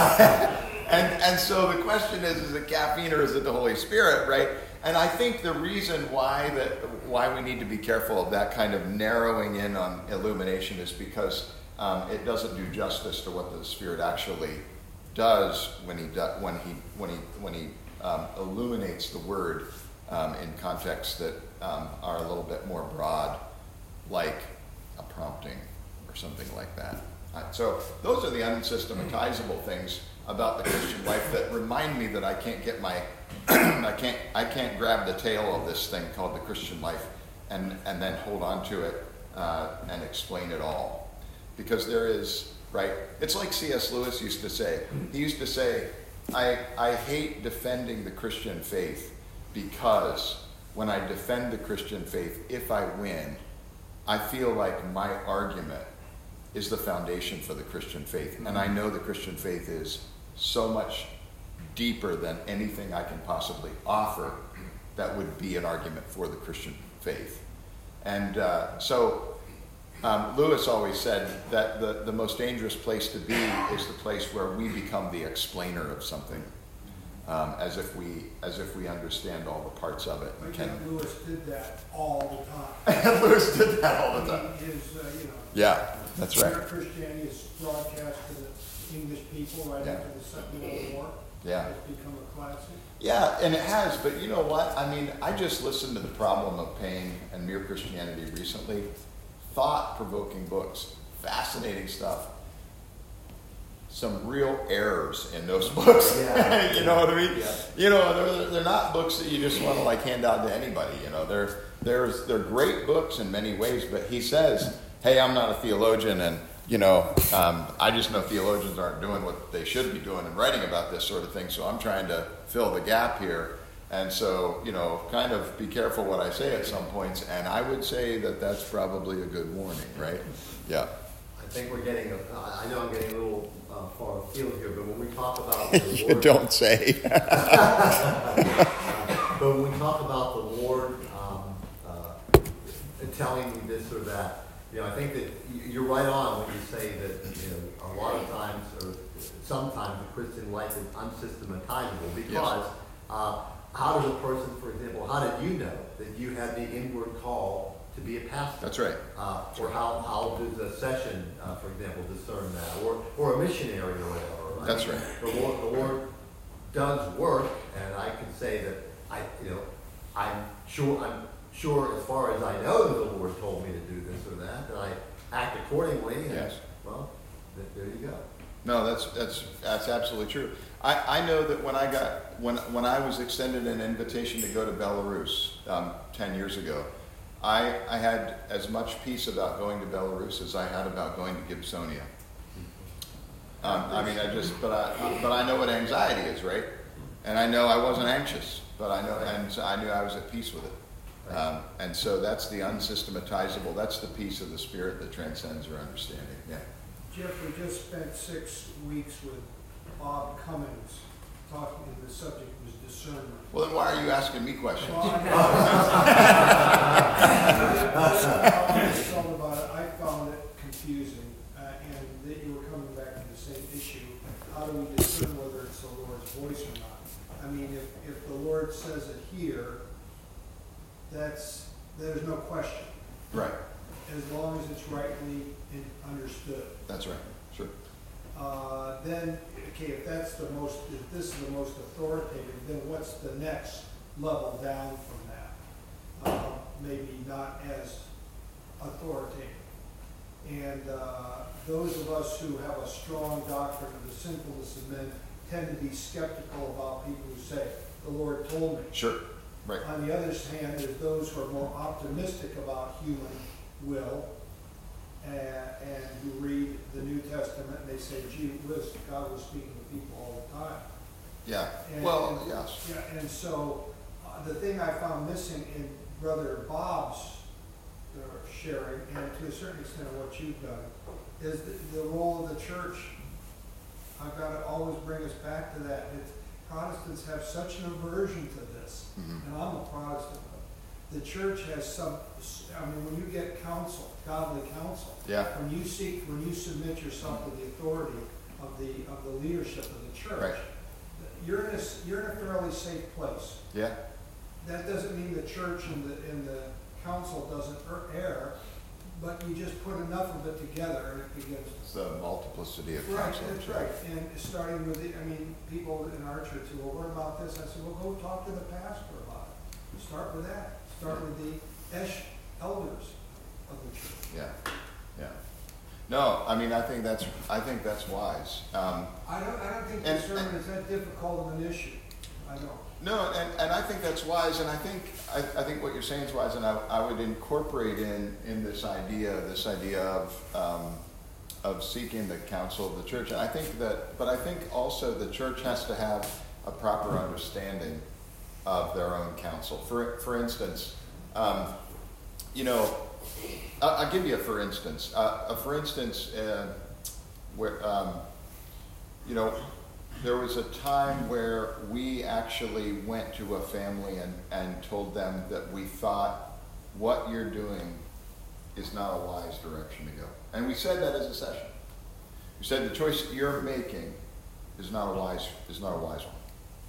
and, and so the question is, is it caffeine or is it the Holy Spirit, right? And I think the reason why that why we need to be careful of that kind of narrowing in on illumination is because um, it doesn't do justice to what the Spirit actually does when he do, when he when he when he um, illuminates the Word um, in contexts that um, are a little bit more broad, like a prompting or something like that. Uh, so those are the unsystematizable things about the Christian life that remind me that I can't get my I can't I can't grab the tail of this thing called the Christian life and and then hold on to it uh, and explain it all, because there is, right? It's like C S Lewis used to say. He used to say, I I hate defending the Christian faith because when I defend the Christian faith, if I win, I feel like my argument is the foundation for the Christian faith. And I know the Christian faith is so much deeper than anything I can possibly offer that would be an argument for the Christian faith. And uh, so um, Lewis always said that the, the most dangerous place to be is the place where we become the explainer of something, um, as if we as if we understand all the parts of it. I And think can, Lewis did that all the time. Lewis did that all the time. His, uh, you know. Yeah, that's right. Mere Christianity is broadcast to the English people right Yeah. after the Second World War. Yeah. It's become a classic. Yeah, and it has, but you know what? I mean, I just listened to The Problem of Pain and Mere Christianity recently. Thought-provoking books, fascinating stuff. Some real errors in those books. Yeah. You know what I mean? Yeah. You know, they're, they're not books that you just want to like hand out to anybody. You know, they're there's they're great books in many ways. But he says, "Hey, I'm not a theologian, and you know, um, I just know theologians aren't doing what they should be doing and writing about this sort of thing, so I'm trying to fill the gap here. And so, you know, kind of be careful what I say at some points, and I would say that that's probably a good warning, right? Yeah. I think we're getting, a, I know I'm getting a little uh, far afield here, but when we talk about the You Lord, don't say. but when we talk about the Lord um, uh, telling me this or that, you know, I think that y- you're right on when you say that, you know, a lot of times, or sometimes the Christian life is unsystematizable because uh, how does a person, for example, how did you know that you had the inward call to be a pastor? That's right. Uh, or how, how does a session, uh, for example, discern that? Or, or a missionary or whatever. I That's mean, right. The Lord, the Lord does work, and I can say that I, you know, I'm sure, I'm sure as far as I know that the Lord told me to do this or that, that I act accordingly. And, Yes. well, th- there you go. No, that's that's that's absolutely true. I, I know that when I got when when I was extended an invitation to go to Belarus um, ten years ago, I I had as much peace about going to Belarus as I had about going to Gibsonia. Um, I mean, I just but I but I know what anxiety is, right? And I know I wasn't anxious, but I know and so I knew I was at peace with it. Um, and so that's the unsystematizable. That's the peace of the spirit that transcends our understanding. Yeah. Jeff, we just spent six weeks with Bob Cummings talking, and the subject was discernment. Well, then why are you asking me questions? Well, I I felt about it, I found it confusing, uh, and that you were coming back to the same issue. How do we discern whether it's the Lord's voice or not? I mean, if, if the Lord says it here, that's, there's no question, Right. as long as it's rightly in- understood. That's right. Sure. Uh, then, okay, if that's the most, if this is the most authoritative, then what's the next level down from that? Uh, maybe not as authoritative. And uh, those of us who have a strong doctrine of the sinfulness of men tend to be skeptical about people who say, the Lord told me. Sure. Right. On the other hand, there's those who are more optimistic about human will, and, and who read the New Testament and they say, gee whiz, God was speaking to people all the time. Yeah. And- Well, and- yes. Yeah, and so, uh, the thing I found missing in Brother Bob's uh, sharing, and to a certain extent what you've done, is the, the role of the church. I've got to always bring us back to that. It's, Protestants have such an aversion to this, Mhm. and I'm a Protestant. The church has some, I mean, when you get counsel, godly counsel, Yeah. when you seek, when you submit yourself to the authority of the, of the leadership of the church, Right. you're in a, s- you're in a fairly safe place. Yeah. That doesn't mean the church and the, and the council doesn't er- err, but you just put enough of it together and it begins. It's the multiplicity of Right, counsel. that's right. And starting with, the, I mean, people in our church say, well, what about this? I said, well, go talk to the pastor about it. Start with that. Start with the esh elders of the church. Yeah. Yeah. No, I mean, I think that's, I think that's wise. Um, I don't, I don't think And- discernment is that difficult of an issue. I don't. No, and, and I think that's wise, and I think I, I think what you're saying is wise, and I, I would incorporate in in this idea this idea of um, of seeking the counsel of the church, and I think that, but I think also the church has to have a proper understanding of their own counsel. For for instance, um, you know, I'll, I'll give you a for instance. Uh, a for instance, uh, where um, you know. There was a time where we actually went to a family and, and told them that we thought what you're doing is not a wise direction to go. And we said that as a session. We said the choice you're making is not a wise is not a wise one.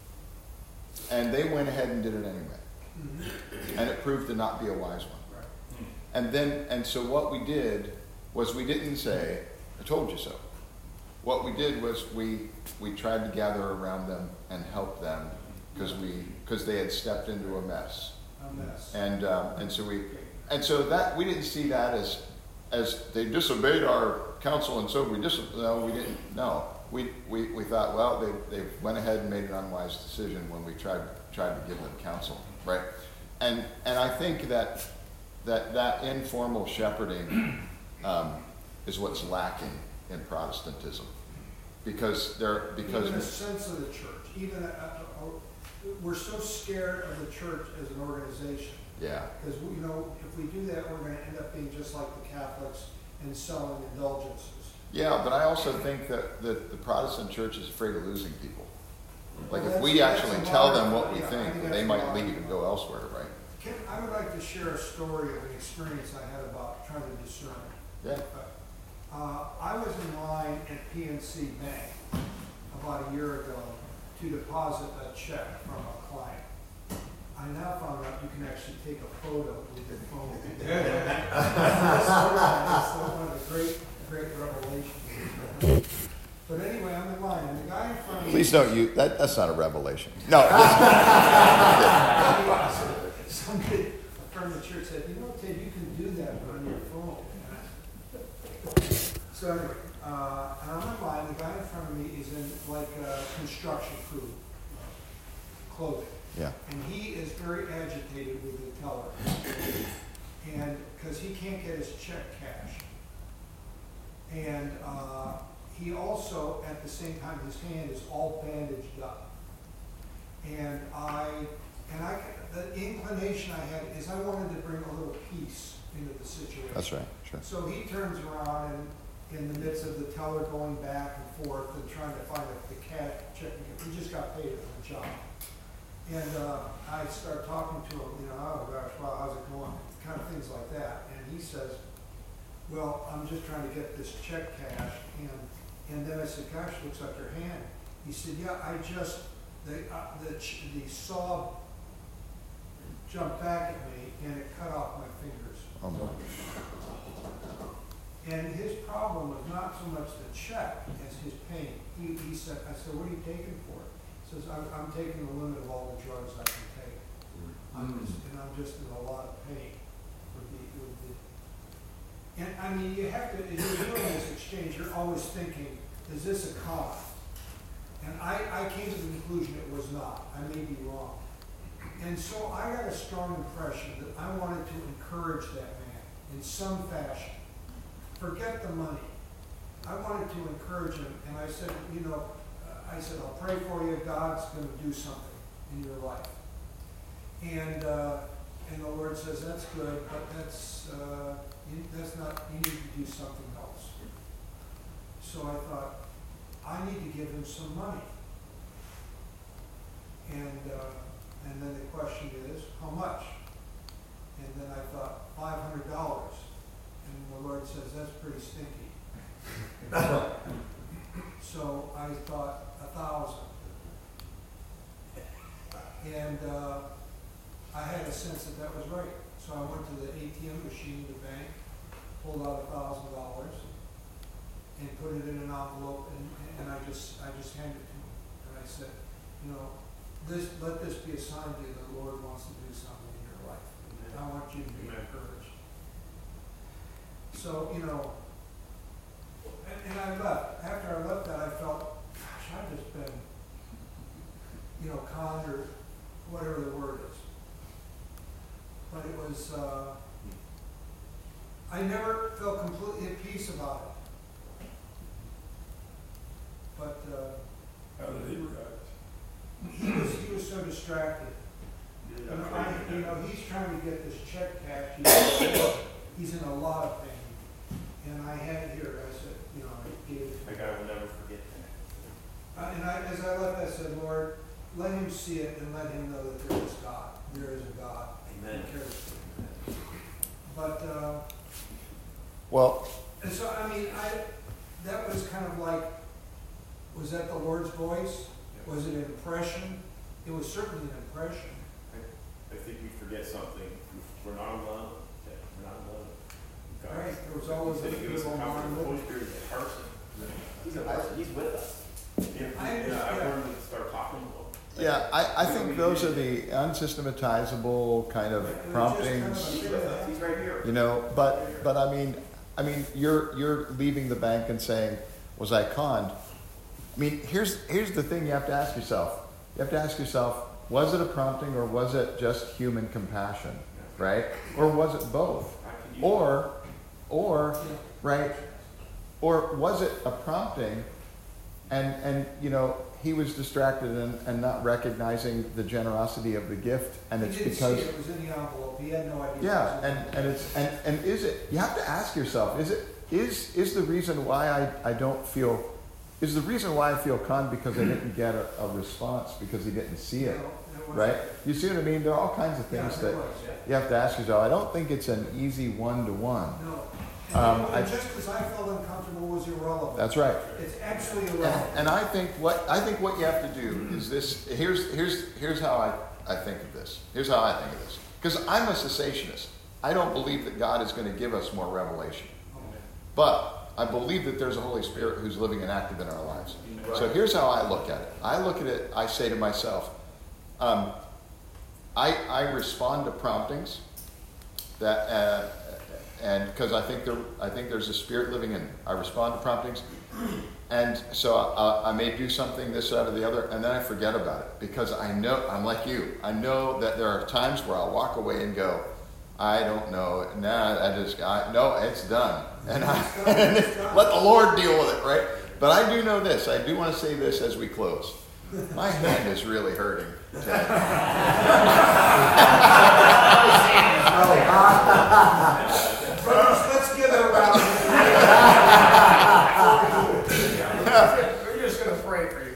And they went ahead and did it anyway. Mm-hmm. And it proved to not be a wise one. Right. And then and so what we did was we didn't say, I told you so. What we did was we we tried to gather around them and help them because we because they had stepped into a mess. A mess. And um, and so we and so that we didn't see that as as they disobeyed our counsel and so we dis no we didn't no we, we we thought well they they went ahead and made an unwise decision when we tried tried to give them counsel, right? And and I think that that that informal shepherding um, is what's lacking in Protestantism. Because there, because Even a sense of the church, even, a, a, a, we're so scared of the church as an organization. yeah, Because, you know, if we do that, we're gonna end up being just like the Catholics and selling indulgences. yeah. But I also think that, that the Protestant church is afraid of losing people. Like Well, if we that's- actually that's a tell lot them of- what we yeah, I think, think they that's a might lot. leave and go elsewhere, right? Ken, I would like to share a story of an experience I had about trying to discern. Yeah. Uh, I was in line at P N C Bank about a year ago to deposit a check from a client. I now found out you can actually take a photo with your phone. That's one of the great, great revelations. But anyway, I'm in line, and the guy in front of me. Please don't you. That, that's not a revelation. No. Somebody from the church said, you know, Ted, you can do that on your phone. So anyway, uh, and I'm in line, the guy in front of me is in like a construction crew clothing. Yeah. And he is very agitated with the teller. And, because he can't get his check cashed. And uh, he also, at the same time, his hand is all bandaged up. And I, and I, the inclination I had is I wanted to bring a little peace into the situation. That's right. Sure. So he turns around and in the midst of the teller going back and forth and trying to find the cash checking, he just got paid for the job. And uh, I start talking to him, you know, oh gosh, wow, how's it going? Kind of things like that. And he says, well, I'm just trying to get this check cashed. And and then I said, gosh, looks like your hand. He said, yeah, I just, the, uh, the, ch- the saw jumped back at me and it cut off my fingers. Oh, my. And his problem was not so much the check as his pain. He, he said, I said, what are you taking for it? He says, I'm, I'm taking the limit of all the drugs I can take. I'm just, and I'm just in a lot of pain with the, with the, and I mean, you have to, as you're doing this exchange, you're always thinking, is this a con? And I, I came to the conclusion it was not. I may be wrong. And so I got a strong impression that I wanted to encourage that man in some fashion. Forget the money. I wanted to encourage him, and I said, you know, uh, I said, I'll pray for you. God's going to do something in your life. And uh, and the Lord says, that's good, but that's uh, you, that's not. You need to do something else. So I thought, I need to give him some money. And uh, and then the question is, how much? And then I thought, five hundred dollars. And the Lord says, that's pretty stinky. So I thought, a thousand. And uh, I had a sense that that was right. So I went to the A T M machine in the bank, pulled out a thousand dollars, and put it in an envelope, and, and I just I just handed it to him. And I said, you know, this let this be a sign to you that the Lord wants to do something in your life. And I want you to be encouraged. So, you know, and, and I left. After I left that, I felt, gosh, I've just been, you know, conned or whatever the word is. But it was, uh, I never felt completely at peace about it. But uh, How did he react? he was he was so distracted. You know, I, you know, he's trying to get this check cashed. He's, he's in a lot of pain. And I had it here. I said, you know, I gave it to Like him. I will never forget that. Uh, and I, as I left, I said, Lord, let him see it and let him know that there is God. There is a God. Amen. Who cares for him. But, uh, Well, and so, I mean, I, that was kind of like, was that the Lord's voice? Was it an impression? It was certainly an impression. I think we forget something. We're not alone. Okay, we're not alone. God. Right, there was always He said a he gives us people a comfort. around The Holy with Spirit is a person. He's a person, he's with us. Yeah, I yeah, understand. I've learned to start talking to him. yeah, I, I think those are the unsystematizable kind of It was just kind of promptings. a He's thing with that us, he's right here. You know, but but I mean, I mean, you're you're leaving the bank and saying, "Was I conned?" I mean, here's here's the thing you have to ask yourself. You have to ask yourself, was it a prompting or was it just human compassion, right? Or was it both? Or, or, right? Or was it a prompting and, and you know, he was distracted and, and not recognizing the generosity of the gift, and He it's didn't because... see it, it was in the envelope, he had no idea. Yeah, and, and it's and, and is it, you have to ask yourself, is it is is the reason why I, I don't feel is the reason why I feel conned because I didn't get a, a response because he didn't see it, right? You see what I mean? There are all kinds of things Yeah, that it was, yeah. you have to ask yourself. I don't think it's an easy one to one. No. Um, And, I- and just because I felt uncomfortable was irrelevant. That's right. It's absolutely And, irrelevant. and I think what I think what you have to do is this. Here's here's here's how I, I think of this. Here's how I think of this. Because I'm a cessationist. I don't believe that God is going to give us more revelation. But I believe that there's a Holy Spirit who's living and active in our lives. So here's how I look at it. I look at it, I say to myself, um, I, I respond to promptings that, uh, and because I think there, I think there's a spirit living in me. I respond to promptings, and so I, I may do something this, that, or the other, and then I forget about it because I know I'm like you. I know that there are times where I'll walk away and go, I don't know. Nah, I just, I, no, it's done, and I let the Lord deal with it, right? But I do know this. I do want to say this as we close. My hand is really hurting today. Brothers, let's give it a round. We're just gonna pray for you.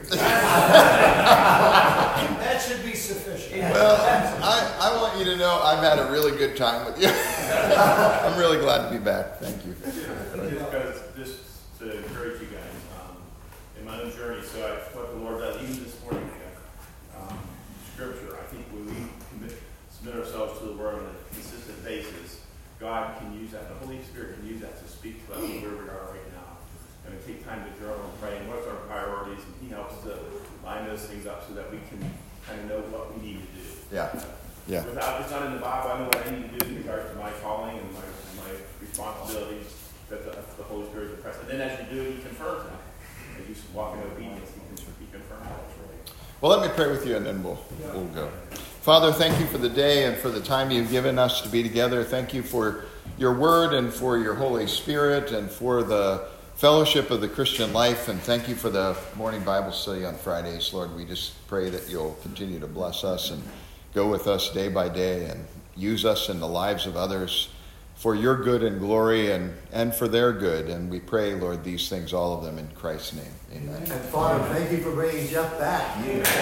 That should be sufficient. Well, I, I want you to know I've had a really good time with you. I'm really glad to be back. Thank you. Just because, just to encourage you guys, um, in my own journey, so I, what the Lord does, even this morning, um, scripture, I think when we commit, submit ourselves to the Word on a consistent basis, God can use that, the Holy Spirit can use that to speak to us where we are right now. And we take time to journal and pray, and what's our priorities, and He helps to line those things up so that we can kind of know what we need to do. Yeah. Yeah. Without, it's not in the Bible, I know what I need to do in regards to my calling and my, my responsibilities that the, the Holy Spirit is impressed. And then as you do, He confirms that. As you walk in obedience, He, can, he confirms that. Well, let me pray with you and then we'll, we'll go. Father, thank you for the day and for the time you've given us to be together. Thank you for your word and for your Holy Spirit and for the fellowship of the Christian life. And thank you for the morning Bible study on Fridays. Lord, we just pray that you'll continue to bless us and go with us day by day and use us in the lives of others for your good and glory and, and for their good. And we pray, Lord, these things, all of them in Christ's name. Amen. And Father, thank you for bringing Jeff back.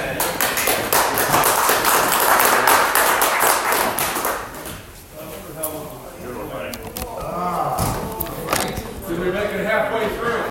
Amen.